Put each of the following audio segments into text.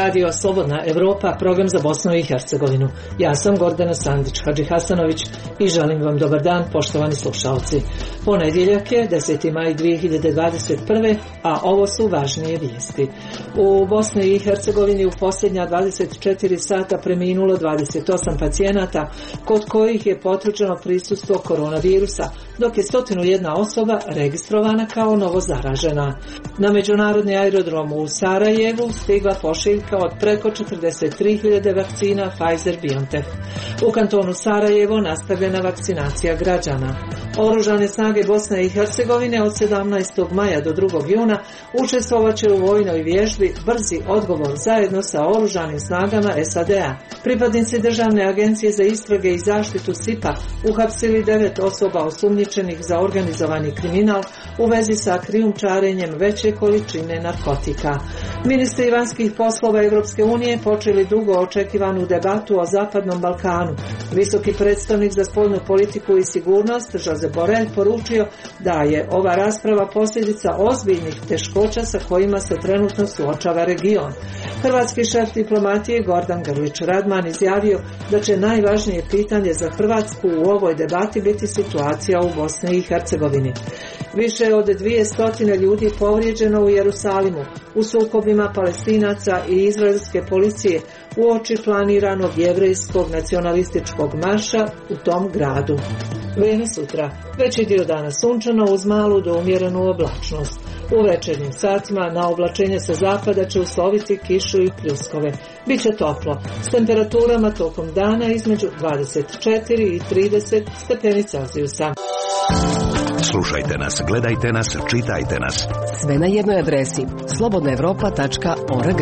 radio Slobodna Evropa, program za Bosnu i Hercegovinu. Ja sam Gordana Sandić-Hadžihasanović i želim vam dobar dan, poštovani slušalci. Ponedjeljak je 10. maj 2021. a ovo su važnije vijesti. U Bosni i Hercegovini u posljednja 24 sata preminulo 28 pacijenata kod kojih je potvrđeno prisustvo koronavirusa, dok je 101 osoba registrovana kao novozaražena. Na međunarodni aerodrom u Sarajevu stigla pošiljka od preko 43.000 vakcina Pfizer-BioNTech. U kantonu Sarajevo nastavljena vakcinacija građana. Oružane snage Bosne i Hercegovine od 17. maja do 2. juna učestvovat će u vojnoj vježbi Brzi odgovor zajedno sa oružanim snagama SAD-a. Pripadnici Državne agencije za istrage i zaštitu SIP-a uhapsili 9 osoba osumnjičenih za organizovani kriminal u vezi sa krijumčarenjem veće količine narkotika. Ministri vanjskih poslova Europske unije počeli dugo očekivanu debatu o Zapadnom Balkanu. Visoki predstavnik za spoljnu politiku i sigurnost Josep Borrell poručio da je ova rasprava posljedica ozbiljnih teškoća sa kojima se trenutno suočava region. Hrvatski šef diplomatije Gordan Grlić Radman izjavio da će najvažnije pitanje za Hrvatsku u ovoj debati biti situacija u Bosni i Hercegovini. Više od 200 ljudi povrijeđeno u Jerusalimu u sukobima Palestinaca i izraelske policije uoči planiranog jevrejskog nacionalističkog marša u tom gradu. Vrijeme sutra. Veći dio dana sunčano uz malu do umjerenu oblačnost. U večernjim satima na oblačenje sa zapada će usloviti kišu i pljuskove. Biće toplo, s temperaturama tokom dana između 24 i 30 stepeni Celzijusa. Slušajte nas, gledajte nas, čitajte nas. Sve na jednoj adresi slobodnaevropa.org.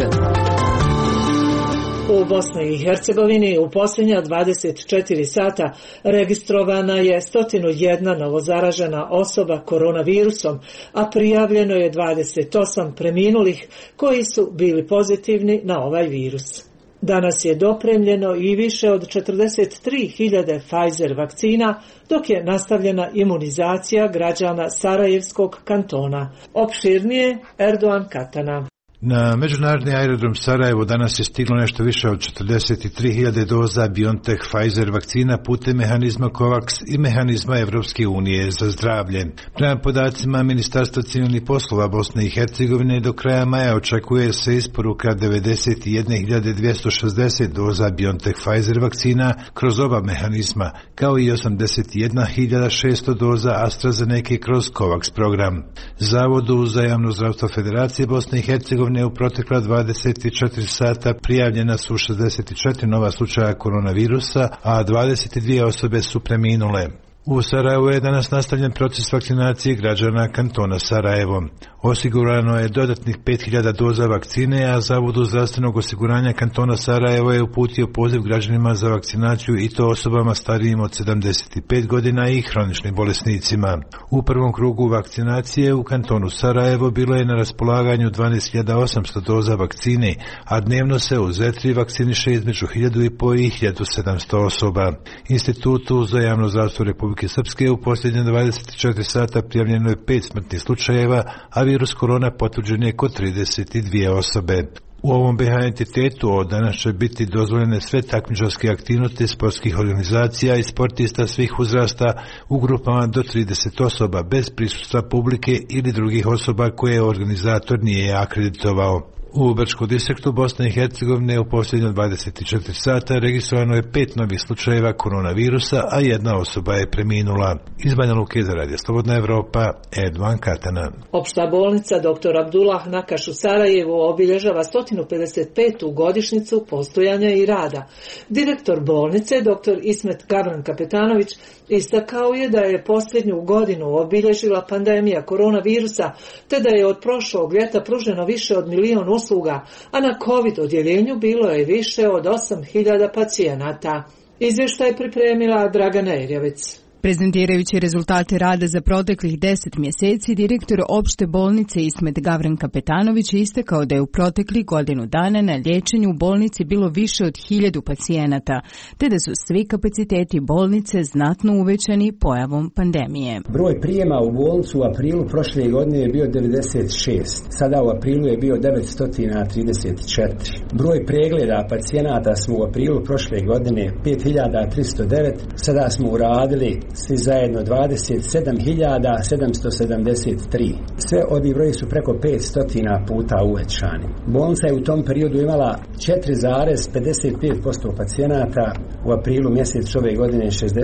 U Bosni i Hercegovini u posljednja 24 sata registrovana je 101 novozaražena osoba koronavirusom, a prijavljeno je 28 preminulih koji su bili pozitivni na ovaj virus. Danas je dopremljeno i više od 43.000 Pfizer vakcina, dok je nastavljena imunizacija građana Sarajevskog kantona. Opširnije Erdogan Katana. Na međunarodni aerodrom Sarajevo danas je stiglo nešto više od 43.000 doza BioNTech Pfizer vakcina putem mehanizma COVAX i mehanizma Evropske unije za zdravlje. Prema podacima Ministarstva civilnih poslova Bosne i Hercegovine do kraja maja očekuje se isporuka 91.260 doza BioNTech Pfizer vakcina kroz oba mehanizma, kao i 81.600 doza AstraZeneca kroz COVAX program. Zavodu za javno zdravstvo Federacije Bosne i Hercegovine u protekla 24 sata prijavljena su 64 nova slučaja koronavirusa, a 22 osobe su preminule. U Sarajevu je danas nastavljen proces vakcinacije građana kantona Sarajevo. Osigurano je dodatnih 5.000 doza vakcine, a Zavodu zdravstvenog osiguranja kantona Sarajevo je uputio poziv građanima za vakcinaciju i to osobama starijim od 75 godina i hroničnim bolesnicima. U prvom krugu vakcinacije u kantonu Sarajevo bilo je na raspolaganju 12.800 doza vakcine, a dnevno se u Zetri vakciniše između 1.500 i 1.700 osoba. Institutu za javno zdravstvo Republike Srpske u posljednje 24 sata prijavljeno je 5 smrtnih slučajeva, a virus korona potvrđen je kod 32 osobe. U ovom BiH entitetu od danas će biti dozvoljene sve takmičarske aktivnosti sportskih organizacija i sportista svih uzrasta u grupama do 30 osoba bez prisustva publike ili drugih osoba koje organizator nije akreditovao. U Brčkom distriktu Bosne i Hercegovine u posljednje 24 sata registrovano je 5 novih slučajeva koronavirusa, a 1 osoba je preminula. Iz Banja Luke za Radio Slobodna Evropa, Erdogan Katana. Opšta bolnica dr. Abdullah Nakaš u Sarajevu obilježava 155. godišnjicu postojanja i rada. Direktor bolnice, dr. Ismet Gabran Kapetanović, istakao je da je posljednju godinu obilježila pandemija koronavirusa, te da je od prošlog ljeta pruženo više od 1 milion usluga, a na COVID odjeljenju bilo je više od 8.000 pacijenata. Izvještaj pripremila Dragana Erjavec. Prezentirajući rezultate rada za proteklih 10 mjeseci, direktor opšte bolnice Ismet Gavran Kapetanović je istakao da je u proteklih godinu dana na liječenju u bolnici bilo više od 1000 pacijenata, te da su svi kapaciteti bolnice znatno uvećani pojavom pandemije. Broj prijema u bolnicu u aprilu prošle godine je bio 96, sada u aprilu je bio 934. Broj pregleda pacijenata smo u aprilu prošle godine 5309, sada smo uradili svi zajedno 27.773. Sve ovi broji su preko 500 puta uvećani. Bolnica je u tom periodu imala 4,55% pacijenata, u aprilu mjesecu ove godine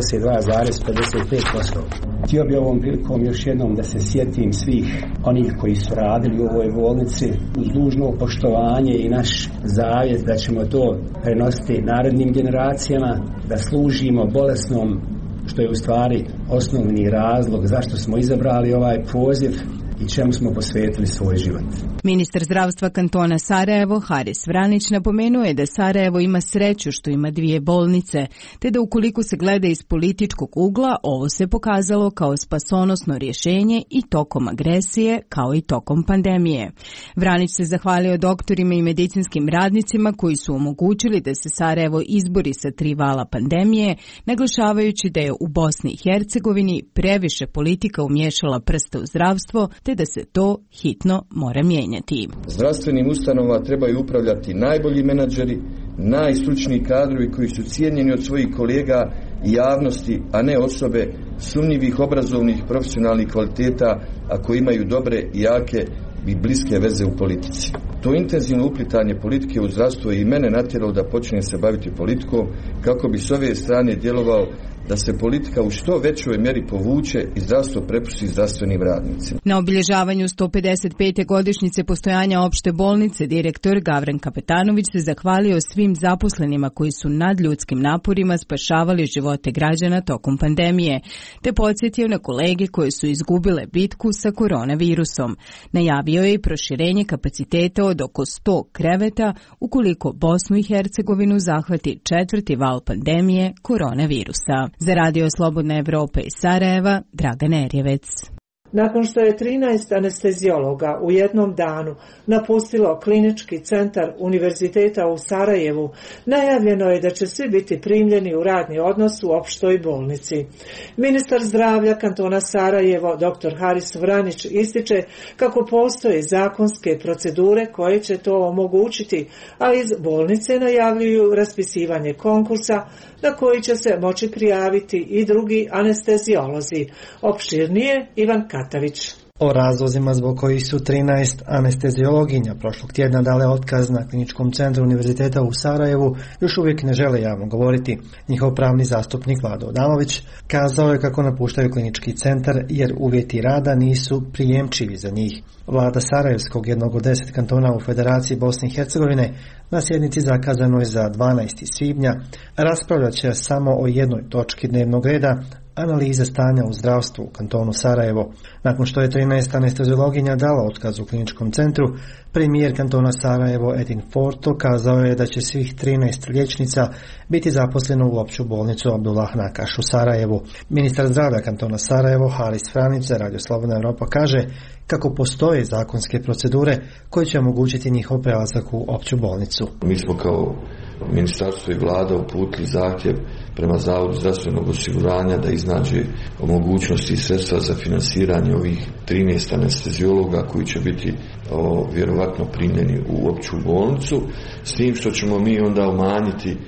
62,55%. Htio bi ovom prilikom još jednom da se sjetim svih onih koji su radili u ovoj bolnici uz dužno poštovanje i naš zavjet da ćemo to prenositi narednim generacijama, da služimo bolesnom, što je u stvari osnovni razlog zašto smo izabrali ovaj poziv i čemu smo posvetili svoj život. Ministar zdravstva kantona Sarajevo, Haris Vranić, napomenuo je da Sarajevo ima sreću što ima 2 bolnice, te da ukoliko se gleda iz političkog ugla, ovo se pokazalo kao spasonosno rješenje i tokom agresije, kao i tokom pandemije. Vranić se zahvalio doktorima i medicinskim radnicima koji su omogućili da se Sarajevo izbori sa 3 vala pandemije, naglašavajući da je u Bosni i Hercegovini previše politika umiješala prste u zdravstvo, te da se to hitno mora mijenjati. Zdravstvenim ustanovama trebaju upravljati najbolji menadžeri, najstručniji kadrovi koji su cijenjeni od svojih kolega i javnosti, a ne osobe sumnjivih obrazovnih profesionalnih kvaliteta, a koji imaju dobre i jake i bliske veze u politici. To intenzivno uplitanje politike u zdravstvo je i mene natjeralo da počnem se baviti politikom, kako bi s ove strane djelovao da se politika u što većoj mjeri povuče i zdravstvo prepusti zdravstvenim radnicima. Na obilježavanju 155. godišnjice postojanja opšte bolnice, direktor Gavran Kapetanović se zahvalio svim zaposlenima koji su nadljudskim naporima spašavali živote građana tokom pandemije, te podsjetio na kolege koje su izgubile bitku sa koronavirusom. Najavio je i proširenje kapaciteta od oko 100 kreveta ukoliko Bosnu i Hercegovinu zahvati 4. val pandemije koronavirusa. Za Radio Slobodna Evropa iz Sarajeva, Dragana Erjevec. Nakon što je 13 anestezijologa u jednom danu napustilo klinički centar Univerziteta u Sarajevu, najavljeno je da će svi biti primljeni u radni odnos u opštoj bolnici. Ministar zdravlja kantona Sarajevo, dr. Haris Vranić, ističe kako postoje zakonske procedure koje će to omogućiti, a iz bolnice najavljuju raspisivanje konkursa na koji će se moći prijaviti i drugi anestezijolozi. Opširnije Ivan Katavić. O razlozima zbog kojih su 13 anestezijologinja prošlog tjedna dale otkaz na kliničkom centru Univerziteta u Sarajevu još uvijek ne žele javno govoriti. Njihov pravni zastupnik Vlado Adamović kazao je kako napuštaju klinički centar jer uvjeti rada nisu prijemčivi za njih. Vlada Sarajevskog, jednog od 10 kantona u Federaciji Bosne i Hercegovine, na sjednici zakazanoj za 12. svibnja raspravljat će samo o jednoj točki dnevnog reda, analize stanja u zdravstvu u kantonu Sarajevo. Nakon što je 13 anestezijologinja dala otkaz u kliničkom centru, premijer kantona Sarajevo Edin Forto kazao je da će svih 13 liječnica biti zaposleno u opću bolnicu Abdullah Nakaš u Sarajevu. Ministar zdravlja kantona Sarajevo Haris Vranić za Radio Slobodna Evropa kaže kako postoje zakonske procedure koje će omogućiti njihov prelazak u opću bolnicu. Mi smo kao ministarstvo i vlada uputili zahtjev prema Zavodu zdravstvenog osiguranja da iznađe mogućnosti i sredstva za finansiranje ovih 13 anestezijologa koji će biti vjerovatno primljeni u opću bolnicu, s tim što ćemo mi onda umanjiti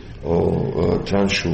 tranšu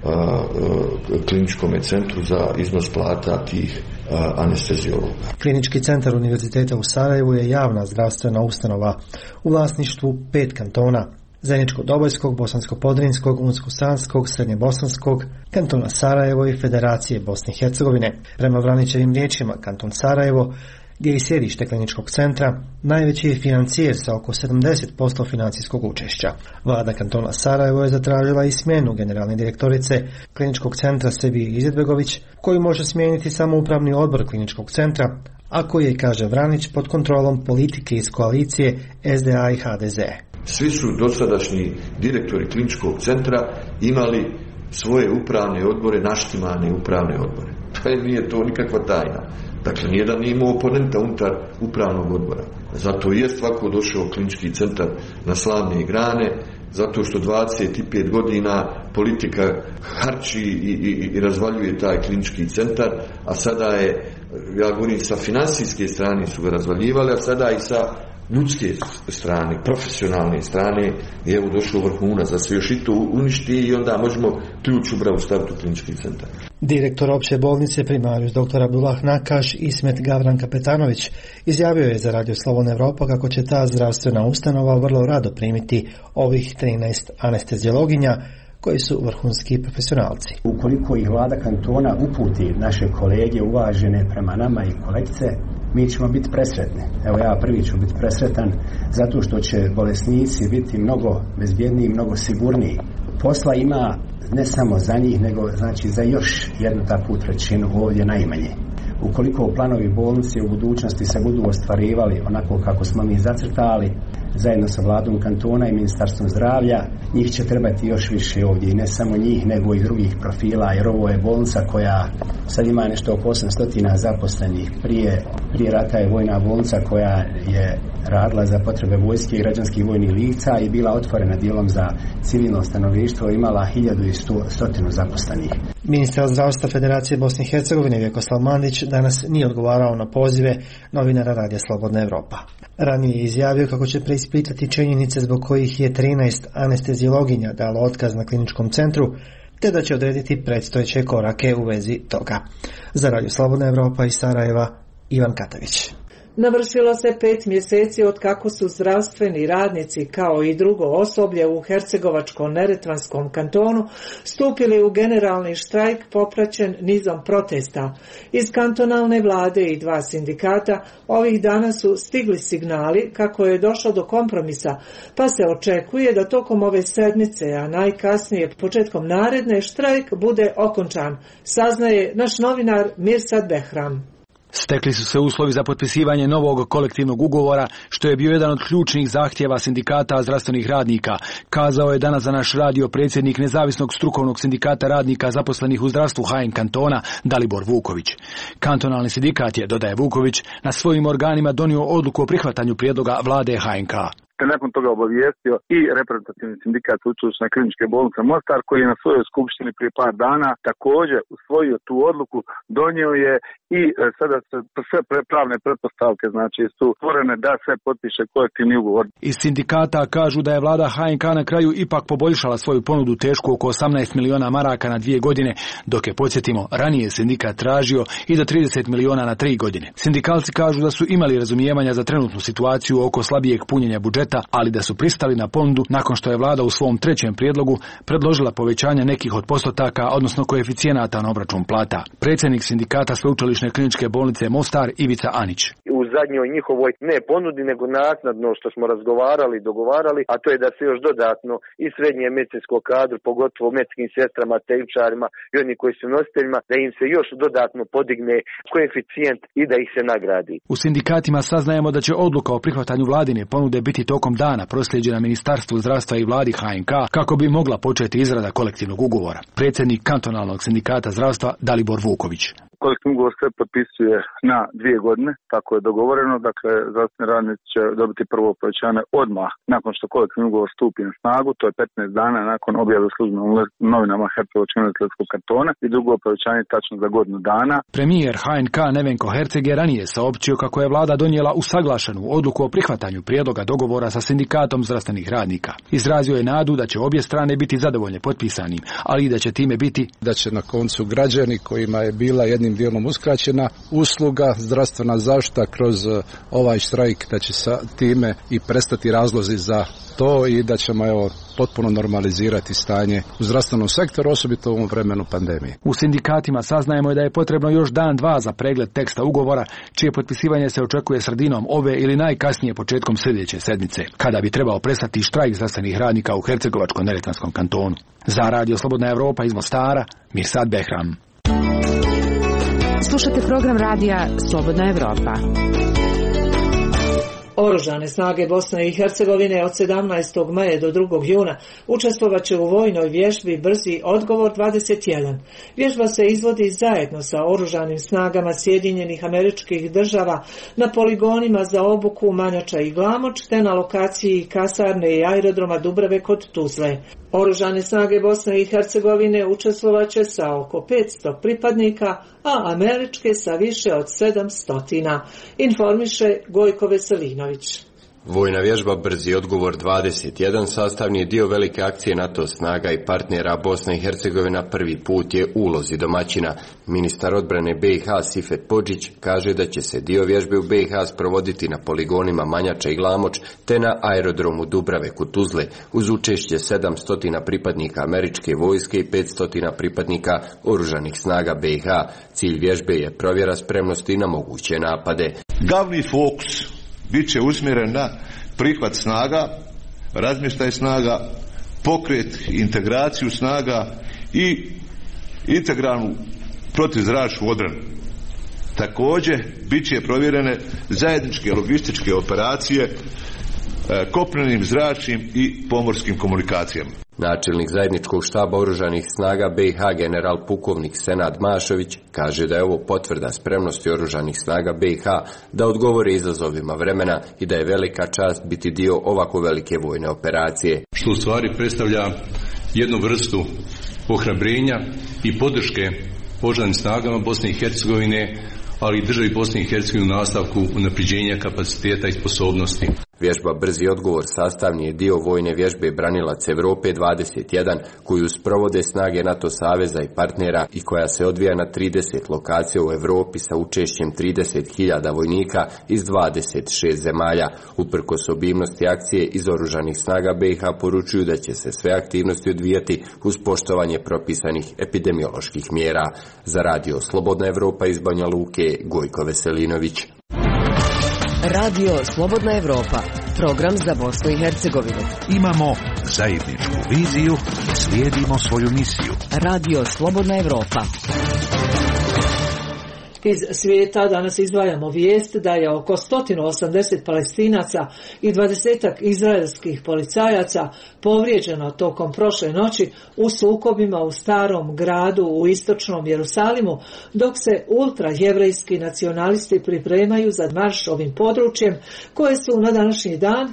kliničkom centru za iznos plata tih anestezijologa. Klinički centar Univerziteta u Sarajevu je javna zdravstvena ustanova u vlasništvu 5 kantona: Zeničko-Dobojskog, Bosansko-Podrinskog, Unsko-Sanskog, Srednjebosanskog, kantona Sarajevo i Federacije Bosne i Hercegovine. Prema Vranićevim riječima, kanton Sarajevo, gdje je i sjedište kliničkog centra, najveći je financijer sa oko 70% financijskog učešća. Vlada kantona Sarajevo je zatražila i smjenu generalne direktorice kliničkog centra Sebije Izetbegović, koju može smijeniti samo upravni odbor kliničkog centra, a koji je, kaže Vranić, pod kontrolom politike iz koalicije SDA i HDZ. Svi su dosadašnji direktori kliničkog centra imali svoje upravne odbore, naštimane upravne odbore. Nije to nikakva tajna. Dakle, nijedan nije imao oponenta unutar upravnog odbora. Zato je svako došao klinički centar na slavne grane, zato što 25 godina politika harči i razvaljuje taj klinički centar, a sada je, ja govorim, sa financijske strane su ga razvaljivali, a sada i sa ljudske strane, profesionalne strane je evo došlo vrhunac da se još i to uništi i onda možemo ključ u bravu staviti u klinički centar. Direktor opće bolnice primarijus dr. Abdullah Nakaš Ismet Gavran Kapetanović izjavio je za Radio Slobodna Evropa kako će ta zdravstvena ustanova vrlo rado primiti ovih 13 anesteziologinja koji su vrhunski profesionalci. Ukoliko ih vlada kantona uputi naše kolege uvažene prema nama i kolegice, mi ćemo biti presretni. Evo ja prvi ću biti presretan zato što će bolesnici biti mnogo bezbjedniji, mnogo sigurniji. Posla ima ne samo za njih, nego znači za još jednu takvu trećinu ovdje najmanje. Ukoliko planovi bolnice u budućnosti se budu ostvarivali onako kako smo mi zacrtali, zajedno sa vladom kantona i ministarstvom zdravlja, njih će trebati još više ovdje i ne samo njih, nego i drugih profila, jer ovo je bolnica koja sad ima nešto oko 800 zaposlenih. Prije rata je vojna bolnica koja je radila za potrebe vojske i građanskih vojnih lica i bila otvorena dijelom za civilno stanovništvo, imala 1100 zaposlenih. Ministar zdravstva Federacije Bosne i Hercegovine Vjekoslav Mandić danas nije odgovarao na pozive novinara Radija Slobodna Evropa. Ranije je izjavio kako će preispitati činjenice zbog kojih je 13 anesteziologinja dalo otkaz na kliničkom centru, te da će odrediti predstojeće korake u vezi toga. Za Radio Slobodna Evropa iz Sarajeva, Ivan Katavić. Navršilo se 5 mjeseci od kako su zdravstveni radnici kao i drugo osoblje u Hercegovačko-Neretvanskom kantonu stupili u generalni štrajk popraćen nizom protesta. Iz kantonalne vlade i 2 sindikata ovih dana su stigli signali kako je došlo do kompromisa, pa se očekuje da tokom ove sedmice, a najkasnije početkom naredne, štrajk bude okončan, saznaje naš novinar Mirsad Behram. Stekli su se uslovi za potpisivanje novog kolektivnog ugovora, što je bio jedan od ključnih zahtjeva sindikata zdravstvenih radnika, kazao je danas za naš radio predsjednik Nezavisnog strukovnog sindikata radnika zaposlenih u zdravstvu HN kantona Dalibor Vuković. Kantonalni sindikat je, dodaje Vuković, na svojim organima donio odluku o prihvatanju prijedloga vlade HNK. Te nakon toga obavijestio i reprezentativni sindikat Sveučilišne kliničke bolnice Mostar, koji je na svojoj skupštini prije par dana također usvojio tu odluku, donio je i sada sve pravne pretpostavke znači su stvorene da se potpiše kolektivni ugovor. Iz sindikata kažu da je vlada HNK na kraju ipak poboljšala svoju ponudu tešku oko 18 miliona maraka na 2 godine, dok je, podsjetimo, ranije sindikat tražio i do 30 miliona na 3 godine. Sindikalci kažu da su imali razumijevanja za trenutnu situaciju oko slabijeg punjenja budžeta, ali da su pristali na ponudu nakon što je vlada u svom 3. prijedlogu predložila povećanje nekih od postotaka, odnosno koeficijenata na obračun plata. Predsjednik sindikata Sveučilišne kliničke bolnice Mostar Ivica Anić. U zadnjoj njihovoj ne ponudi, nego naknadno što smo razgovarali i dogovarali, a to je da se još dodatno i srednje medicinsko kadru, pogotovo medicinskim sestrama, tehničarima i oni koji su nositeljima, da im se još dodatno podigne koeficijent i da ih se nagradi. U sindikatima saznajemo da će odluka o prihvatanju vladine ponude biti tokom dana proslijeđena Ministarstvu zdravstva i vladi HNK kako bi mogla početi izrada kolektivnog ugovora. Predsjednik kantonalnog sindikata zdravstva Dalibor Vuković. Kolektivni ugovor se potpisuje na 2 godine, tako je dogovoreno, dakle zdravstveni radnici će dobiti prvo povećanje odmah nakon što kolektivni ugovor stupi na snagu, to je 15 dana nakon objave u službenim novinama Hercegovačko-Neretvanskog kantona i drugo povećanje tačno za godinu dana. Premijer HNK Nevenko Herceg je ranije saopćio kako je vlada donijela usaglašenu odluku o prihvatanju prijedloga dogovora sa sindikatom zdravstvenih radnika. Izrazio je nadu da će obje strane biti zadovoljne potpisanim, ali i da će time biti da će na koncu građani kojima je bila jednim dijelom uskraćena usluga, zdravstvena zaštita kroz ovaj štrajk, da će sa time i prestati razlozi za to i da ćemo potpuno normalizirati stanje u zdravstvenom sektoru, osobito u ovom vremenu pandemije. U sindikatima saznajemo da je potrebno još dan 2 za pregled teksta ugovora, čije potpisivanje se očekuje sredinom ove ili najkasnije početkom sljedeće sedmice, kada bi trebao prestati štrajk zdravstvenih radnika u Hercegovačko-Neretvanskom kantonu. Za Radio Slobodna Evropa iz Mostara, Mirsad Behram. Slušate program radija Slobodna Evropa. Oružane snage Bosne i Hercegovine od 17. maja do 2. juna učestvovaće u vojnoj vježbi Brzi odgovor 21. Vježba se izvodi zajedno sa oružanim snagama Sjedinjenih Američkih Država na poligonima za obuku Manjača i Glamoč te na lokaciji kasarne i aerodroma Dubrave kod Tuzle. Oružane snage Bosne i Hercegovine učestvovaće sa oko 500 pripadnika, a američke sa više od 700, informiše Gojko Veselinović. Vojna vježba Brzi odgovor 21 sastavni je dio velike akcije NATO snaga i partnera. Bosna i Hercegovina prvi put je u ulozi domaćina. Ministar odbrane BiH Sifet Podžić kaže da će se dio vježbe u BiH sprovoditi na poligonima Manjača i Glamoč te na aerodromu Dubrave kod Tuzle uz učešće 700 pripadnika američke vojske i 500 pripadnika oružanih snaga BiH. Cilj vježbe je provjera spremnosti na moguće napade. Glavni fokus bit će usmjeren na prihvat snaga, razmještaj snaga, pokret, integraciju snaga i integralnu protuzračnu obranu. Također bit će provjerene zajedničke logističke operacije kopnenim, zračnim i pomorskim komunikacijama. Načelnik zajedničkog štaba oružanih snaga BiH general pukovnik Senad Mašović kaže da je ovo potvrda spremnosti oružanih snaga BiH da odgovore izazovima vremena i da je velika čast biti dio ovako velike vojne operacije. Što u stvari predstavlja jednu vrstu ohrabrenja i podrške oružanim snagama Bosne i Hercegovine, ali i državi Bosne i Hercegovine u nastavku unapređenja kapaciteta i sposobnosti. Vježba Brzi odgovor sastavni je dio vojne vježbe Branilac Evrope 21 koju sprovode snage NATO saveza i partnera i koja se odvija na 30 lokacija u Evropi sa učešćem 30.000 vojnika iz 26 zemalja. Uprkos obimnosti akcije iz oružanih snaga BiH poručuju da će se sve aktivnosti odvijati uz poštovanje propisanih epidemioloških mjera. Za radio Slobodna Evropa iz Banja Luke, Gojko Veselinović. Radio Slobodna Evropa, program za Bosnu i Hercegovinu. Imamo zajedničku viziju, slijedimo svoju misiju. Radio Slobodna Evropa. Iz svijeta danas izdvajamo vijest da je oko 180 Palestinaca i 20 izraelskih policajaca povrijeđeno tokom prošle noći u sukobima u starom gradu u istočnom Jerusalimu, dok se ultrajevrejski nacionalisti pripremaju za marš ovim područjem koje su na današnji dan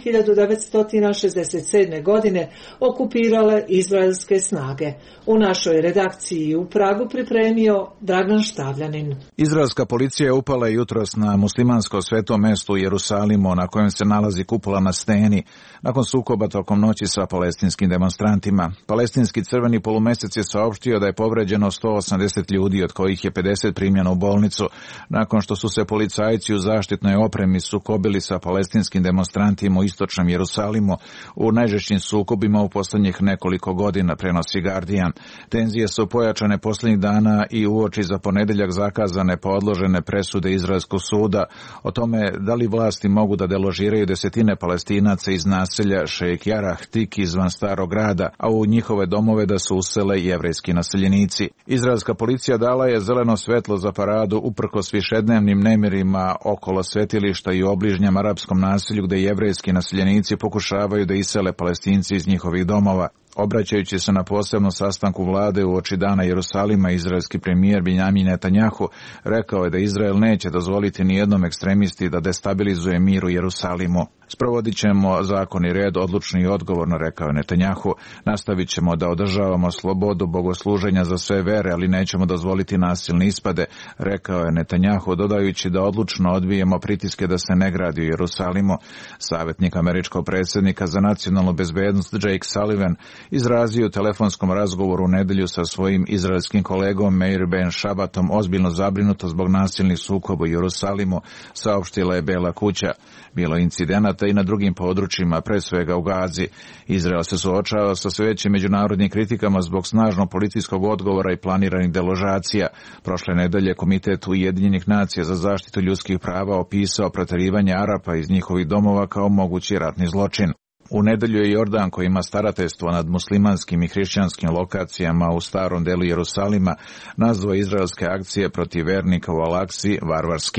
1967. godine okupirale izraelske snage. U našoj redakciji u Pragu pripremio Dragan Štavljanin. Izraelska policija je upala jutros na muslimansko sveto mesto u Jerusalimu na kojem se nalazi kupola na steni nakon sukoba tokom noći sa palestinskim demonstrantima. Palestinski crveni polumesec je saopštio da je povređeno 180 ljudi, od kojih je 50 primljeno u bolnicu, nakon što su se policajci u zaštitnoj opremi sukobili sa palestinskim demonstrantima u istočnom Jerusalimu u najžešćim sukobima u posljednjih nekoliko godina, prenosi Guardian. Tenzije su pojačane posljednjih dana i uoči za ponedeljak zakazane odložene presude izraelskog suda o tome da li vlasti mogu da deložiraju desetine Palestinaca iz naselja Šejk Jarah tik izvan starog grada, a u njihove domove da se usele jevrejski naseljenici. Izraelska policija dala je zeleno svetlo za paradu uprkos višednevnim nemirima okolo svetilišta i u obližnjem arapskom naselju gde jevrejski naseljenici pokušavaju da isele Palestinci iz njihovih domova. Obraćajući se na posebnom sastanku vlade uoči dana Jerusalima, izraelski premijer Benjamin Netanjahu rekao je da Izrael neće dozvoliti nijednom ekstremisti da destabilizuje mir u Jerusalimu. Sprovodit ćemo zakon i red, odlučno i odgovorno, rekao je Netanjahu. Nastavit ćemo da održavamo slobodu bogosluženja za sve vere, ali nećemo dozvoliti nasilne ispade, rekao je Netanjahu, dodajući da odlučno odbijemo pritiske da se ne gradi u Jerusalimu. Savjetnik američkog predsjednika za nacionalnu bezbednost Jake Sullivan izrazio u telefonskom razgovoru u nedjelju sa svojim izraelskim kolegom Meir Ben Šabatom ozbiljno zabrinuto zbog nasilnih sukoba u Jerusalimu, saopštila je Bela kuća. Bilo incidenata i na drugim područjima, pre svega u Gazi. Izrael se suočava sa sve većim međunarodnim kritikama zbog snažnog policijskog odgovora i planiranih deložacija. Prošle nedelje Komitet Ujedinjenih nacija za zaštitu ljudskih prava opisao proterivanje Arapa iz njihovih domova kao mogući ratni zločin. U nedelju je Jordan, koji ima starateljstvo nad muslimanskim i hrišćanskim lokacijama u starom delu Jerusalima, nazvao izraelske akcije protiv vernika u Alaksi varvarskim.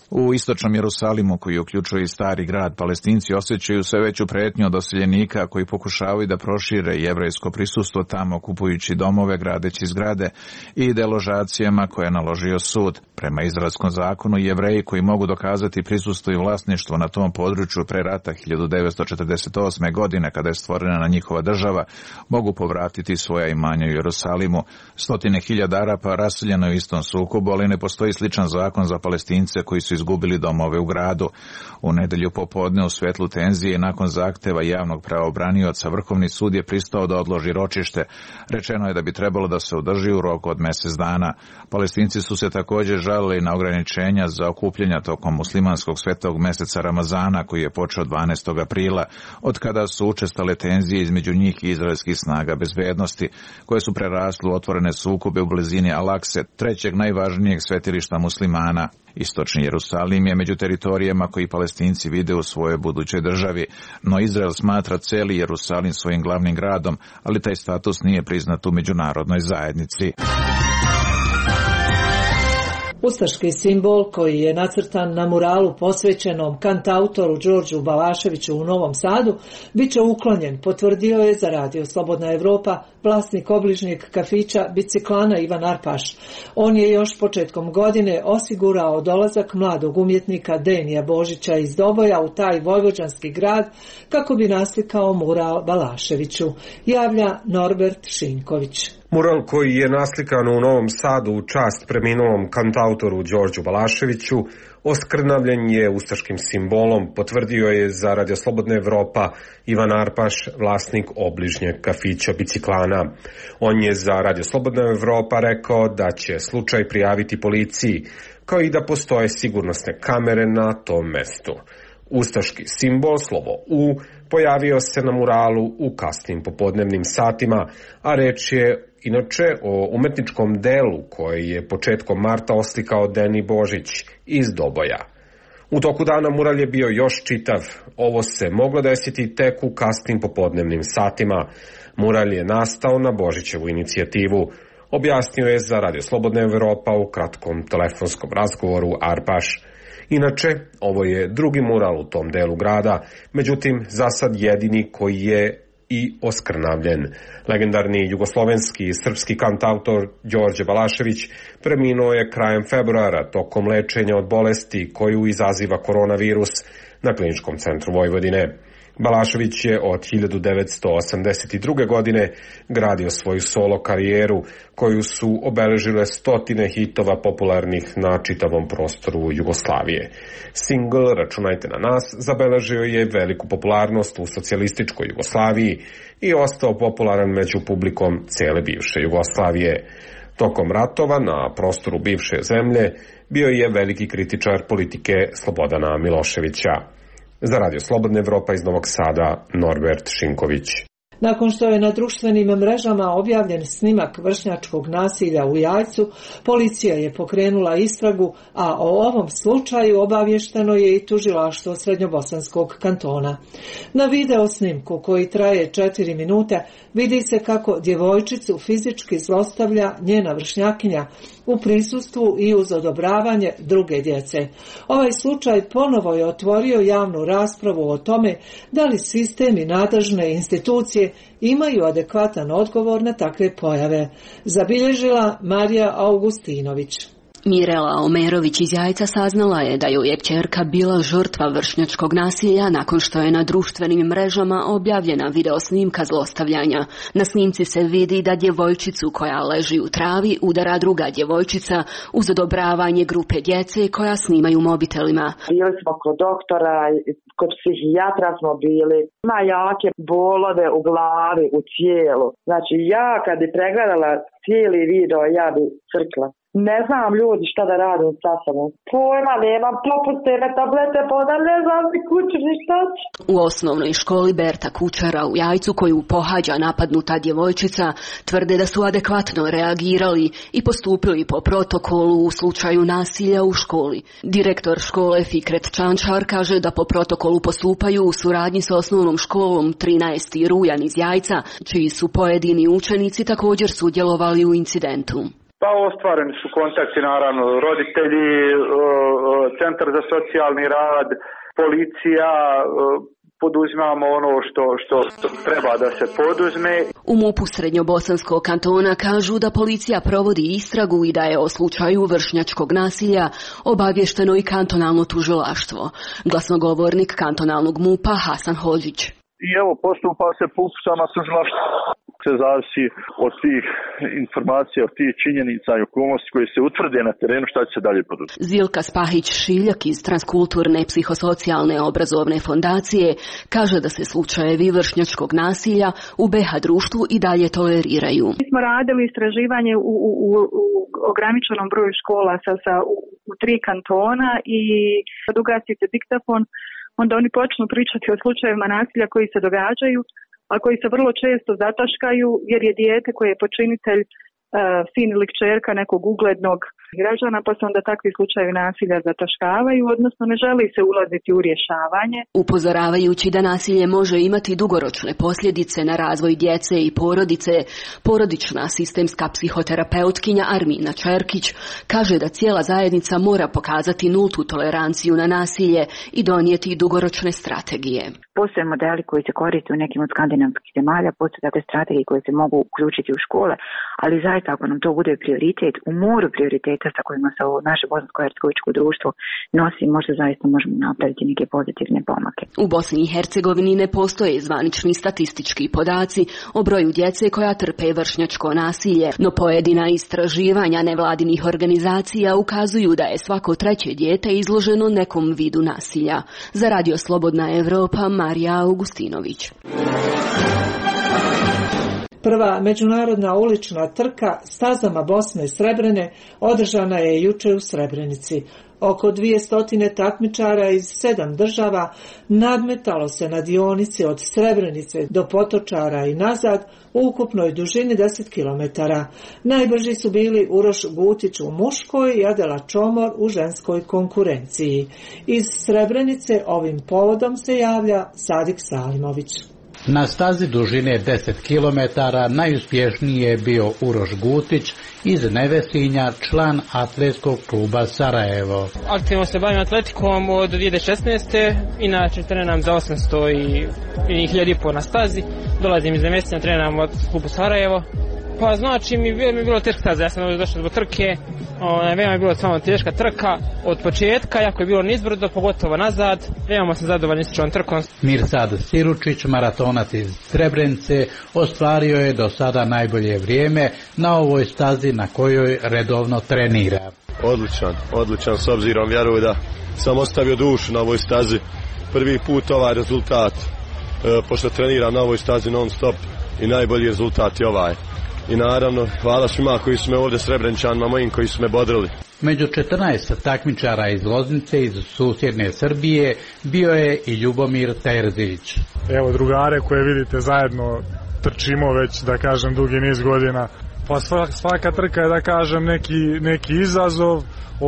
U istočnom Jerusalimu, koji uključuje i stari grad, Palestinci osjećaju sve veću pretnju od doseljenika koji pokušavaju da prošire jevrejsko prisustvo tamo, kupujući domove, gradeći zgrade i deložacijama koje je naložio sud. Prema izraelskom zakonu, Jevreji koji mogu dokazati prisustvo i vlasništvo na tom području pre rata 1948. godine, kada je stvorena njihova država, mogu povratiti svoja imanja u Jerusalimu. Stotine hiljada Arapa raseljeno je u istom sukobu, ali ne postoji sličan zakon za Palestince koji su izgubili domove u gradu. U nedelju popodne u svetlu tenzije nakon zahteva javnog pravobranioca Vrhovni sud je pristao da odloži ročište. Rečeno je da bi trebalo da se održi u roku od mjesec dana. Palestinci su se također žalili na ograničenja za okupljanja tokom muslimanskog svetog meseca Ramazana koji je počeo 12. aprila, od kada su učestale tenzije između njih i izraelskih snaga bezbednosti, koje su prerasle u otvorene sukobe u blizini Al-Akse, trećeg najvažnijeg svetilišta muslimana. Istočni Jerusalim je među teritorijama koji Palestinci vide u svojoj budućoj državi, no Izrael smatra celi Jerusalim svojim glavnim gradom, ali taj status nije priznat u međunarodnoj zajednici. Ustaški simbol koji je nacrtan na muralu posvećenom kantautoru Đorđu Balaševiću u Novom Sadu bit će uklonjen, potvrdio je za Radio Slobodna Evropa vlasnik obližnjeg kafića Biciklana Ivan Arpaš. On je još početkom godine osigurao dolazak mladog umjetnika Denija Božića iz Doboja u taj vojvođanski grad kako bi naslikao mural Balaševiću, javlja Norbert Šinković. Mural koji je naslikan u Novom Sadu u čast preminulom kantautoru Đorđu Balaševiću oskrnavljen je ustaškim simbolom, potvrdio je za Radio Slobodna Evropa Ivan Arpaš, vlasnik obližnjeg kafića Biciklana. On je za Radio Slobodna Evropa rekao da će slučaj prijaviti policiji, kao i da postoje sigurnosne kamere na tom mestu. Ustaški simbol, slovo U, pojavio se na muralu u kasnim popodnevnim satima, a reč je inače o umetničkom delu koji je početkom marta oslikao Deni Božić iz Doboja. U toku dana mural je bio još čitav. Ovo se moglo desiti tek u kasnim popodnevnim satima. Mural je nastao na Božićevu inicijativu, objasnio je za Radio Slobodna Evropa u kratkom telefonskom razgovoru Arpaš. Inače, ovo je drugi mural u tom delu grada, međutim, za sad jedini koji je i oskrnavljen. Legendarni jugoslovenski i srpski kantautor Đorđe Balašević preminuo je krajem februara tokom lečenja od bolesti koju izaziva koronavirus na Kliničkom centru Vojvodine. Balašević je od 1982. godine gradio svoju solo karijeru koju su obeležile stotine hitova popularnih na čitavom prostoru Jugoslavije. Single Računajte na nas zabeležio je veliku popularnost u socijalističkoj Jugoslaviji i ostao popularan među publikom cele bivše Jugoslavije. Tokom ratova na prostoru bivše zemlje bio je veliki kritičar politike Slobodana Miloševića. Za Radio Slobodna Evropa iz Novog Sada, Norbert Šinković. Nakon što je na društvenim mrežama objavljen snimak vršnjačkog nasilja u Jajcu, policija je pokrenula istragu, a o ovom slučaju obavješteno je i tužilaštvo Srednjobosanskog kantona. Na video snimku koji traje 4 minute vidi se kako djevojčicu fizički zlostavlja njena vršnjakinja u prisustvu i uz odobravanje druge djece. Ovaj slučaj ponovo je otvorio javnu raspravu o tome da li sistem i nadležne institucije imaju adekvatan odgovor na takve pojave, zabilježila Marija Augustinović. Mirela Omerović iz Jajca saznala je da joj je kćerka bila žrtva vršnjačkog nasilja nakon što je na društvenim mrežama objavljena videosnimka zlostavljanja. Na snimci se vidi da djevojčicu koja leži u travi udara druga djevojčica uz odobravanje grupe djece koja snimaju mobitelima. Bili smo kod doktora, kod psihijatra smo bili. Ima jake bolove u glavi, u tijelu. Znači ja kad bi pregledala cijeli video, ja bi crkla. Ne znam ljudi šta da radim sa sobom. Pojma nemam, popuste me tablete, pa ne znam ni kuću ni šta. U osnovnoj školi Berta Kučara u Jajcu koju pohađa napadnuta djevojčica tvrde da su adekvatno reagirali i postupili po protokolu u slučaju nasilja u školi. Direktor škole Fikret Čančar kaže da po protokolu postupaju u suradnji sa osnovnom školom 13. Rujan iz Jajca, čiji su pojedini učenici također sudjelovali u incidentu. Pa ostvareni su kontakti, naravno, roditelji, centar za socijalni rad, policija, poduzimamo ono što treba da se poduzme. U MUP-u Srednjobosanskog kantona kažu da policija provodi istragu i da je o slučaju vršnjačkog nasilja obavješteno i kantonalno tužilaštvo. Glasnogovornik kantonalnog MUP-a Hasan Hodžić. I evo, postupa se po uputama tužilaštva. Se zavisi od tih informacija, od tih činjenica i okolnosti koje se utvrde na terenu, šta će se dalje poduzeti. Zilka Spahić-Šiljak iz Transkulturne psihosocijalne obrazovne fondacije kaže da se slučajevi vršnjačkog nasilja u BiH društvu i dalje toleriraju. Mi smo radili istraživanje u ograničenom broju škola u 3 kantona i kad ugasite diktafon, onda oni počnu pričati o slučajevima nasilja koji se događaju, a koji se vrlo često zataškaju jer je dijete koje je počinitelj sin ili kćerka nekog uglednog građana, pa se onda takvi slučajevi nasilja zataškavaju, odnosno ne želi se ulaziti u rješavanje. Upozoravajući da nasilje može imati dugoročne posljedice na razvoj djece i porodice, porodična sistemska psihoterapeutkinja Armina Čerkić kaže da cijela zajednica mora pokazati nultu toleranciju na nasilje i donijeti dugoročne strategije. Postoje modeli koji se koriste u nekim od skandinavskih zemalja, postoje takve strategije koje se mogu uključiti u škole, ali zaista ako nam to bude prioritet, u moru prioriteta sa kojima se ovo naše bosansko-hercegovičko društvo nosi, možda zaista možemo napraviti neke pozitivne pomake. U Bosni i Hercegovini ne postoje zvanični statistički podaci o broju djece koja trpe vršnjačko nasilje, no pojedina istraživanja nevladinih organizacija ukazuju da je svako 3. dijete izloženo nekom vidu nasilja. Za Radio Slobodna Evropa, Marija Augustinović. Prva međunarodna ulična trka stazama Bosne i Srebrene održana je jučer u Srebrenici. Oko 200 takmičara iz 7 država nadmetalo se na dionici od Srebrenice do Potočara i nazad u ukupnoj dužini 10 km. Najbrži su bili Uroš Gutić u muškoj i Adela Čomor u ženskoj konkurenciji. Iz Srebrenice ovim povodom se javlja Sadik Salimović. Na stazi dužine 10 km najuspješniji je bio Uroš Gutić iz Nevesinja, član atletskog kluba Sarajevo. Aktivno se bavim atletikom od 2016. Inače trenam za 800 i 1500 na stazi. Dolazim iz Nevesinja, trenam od klubu Sarajevo. Pa znači mi je bilo teška staza, ja sam ovdje došao zbog trke, veoma je bilo samo teška trka od početka, jako je bilo nizbrdo, pogotovo nazad, veoma sam zadovoljan s ovom trkom. Mirsad Siručić, maratonac iz Srebrenice, ostvario je do sada najbolje vrijeme na ovoj stazi na kojoj redovno trenira. Odličan, s obzirom vjerujem da sam ostavio dušu na ovoj stazi. Prvi put ovaj rezultat, pošto treniram na ovoj stazi non stop i najbolji rezultat je ovaj. I naravno, hvala svima koji su me ovdje Srebreničanima mojim koji su me bodrili. Među 14 takmičara iz Loznice iz susjedne Srbije bio je i Ljubomir Terzić. Evo drugare koje vidite zajedno trčimo već da kažem dugi niz godina. Pa svaka trka je da kažem neki izazov,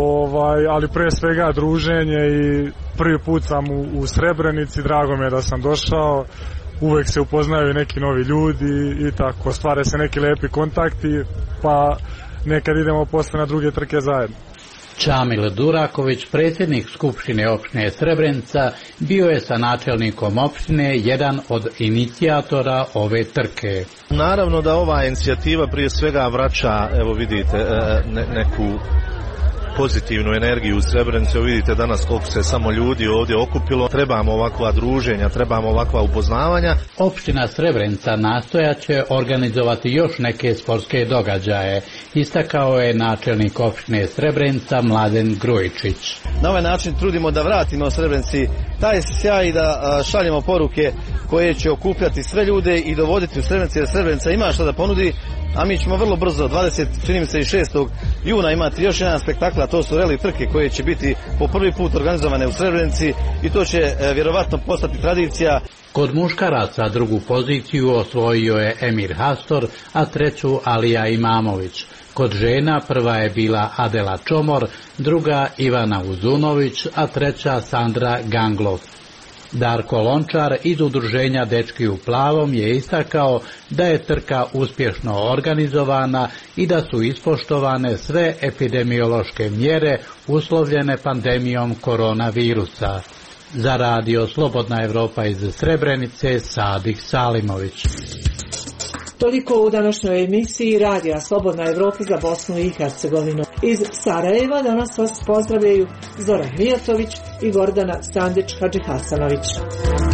ali pre svega druženje i prvi put sam u Srebrenici, drago mi je da sam došao. Uvijek se upoznaju neki novi ljudi i tako, stvare se neki lepi kontakti, pa nekad idemo posle na druge trke zajedno. Čamil Duraković, predsjednik Skupštine opštine Srebrenica, bio je sa načelnikom opštine jedan od inicijatora ove trke. Naravno da ova inicijativa prije svega vraća, evo vidite, neku pozitivnu energiju u Srebrenici. Vidite danas koliko se samo ljudi ovdje okupilo. Trebamo ovakva druženja, trebamo ovakva upoznavanja. Opština Srebrenica nastojaće organizovati još neke sportske događaje, istakao je načelnik opštine Srebrenica Mladen Grujičić. Na ovaj način trudimo da vratimo Srebrenici taj sjaj i da šaljemo poruke koje će okupljati sve ljude i dovoditi u Srebrenici, jer Srebrenica ima što da ponudi, a mi ćemo vrlo brzo, 26. juna imati još jedan spektakl, a to su reli trke koje će biti po prvi put organizovane u Srebrenici i to će vjerovatno postati tradicija. Kod muškaraca drugu poziciju osvojio je Emir Hastor, a treću Alija Imamović. Kod žena prva je bila Adela Čomor, druga Ivana Uzunović, a treća Sandra Ganglov. Darko Lončar iz udruženja Dečki u plavom je istakao da je trka uspješno organizovana i da su ispoštovane sve epidemiološke mjere uslovljene pandemijom koronavirusa. Za radio Slobodna Evropa iz Srebrenice, Sadik Salimović. Toliko u današnjoj emisiji Radija Slobodna Evropa za Bosnu i Hercegovinu. Iz Sarajeva danas vas pozdravljaju Zoran Mijatović i Gordana Sandić-Hadžihasanović.